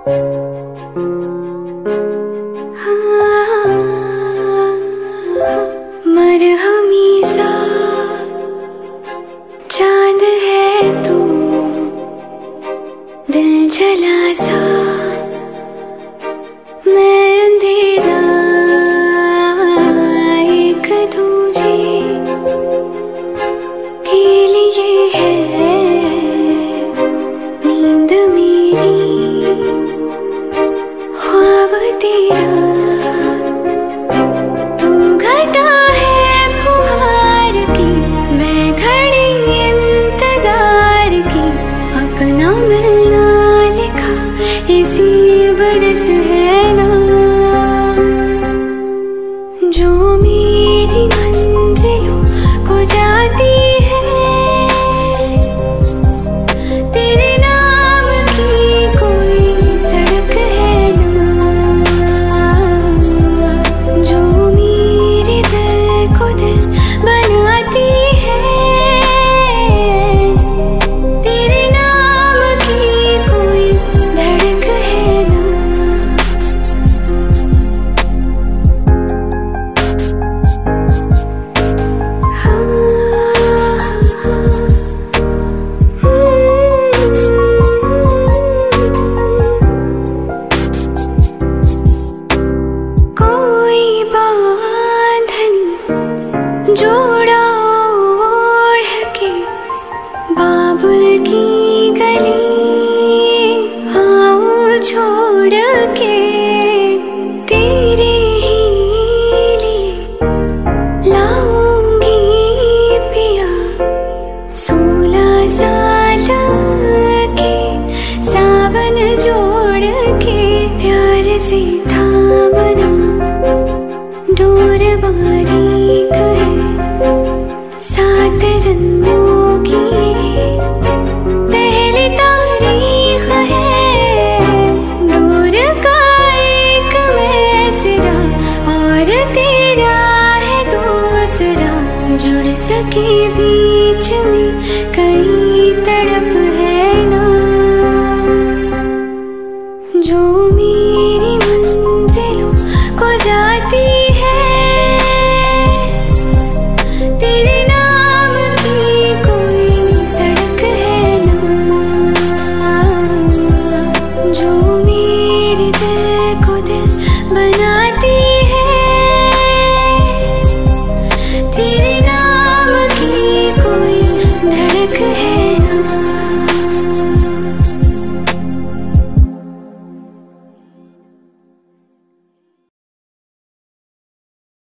मरहमी सा चांद है तू, दिल जला सा मैं अंधेरा, एक दूजे के लिए है नींद मेरी, ख्वाब तेरा तू घटा है फुहार की, मैं घड़ी इंतजार की, अपना मिलना लिखा इसी बरस है ना, जो मेरी मंजिलों को जाती है, तेरे नाम की कोई सड़क है ना, जो मेरे दिल को दिल बनाती है, तेरे नाम की कोई धड़क है ना। कोई बांधन जोड़ा ओढ़ के बाबुल की गली, आओ छोड़ के तेरे ही लिए लाऊंगी पिया, 16 साल के सावन जोड़ के प्यार से थामना, डोर बारीक है 7 जन्मों की, पहली तारीख है डोर का एक मैं सिरा, और तेरा है दूसरा, जुड़ सके बीच में कई तड़प है ना, जो मेरी मंजिलों को जाती है, तेरे नाम की कोई सड़क है ना, जो मेरे दिल को दिल बना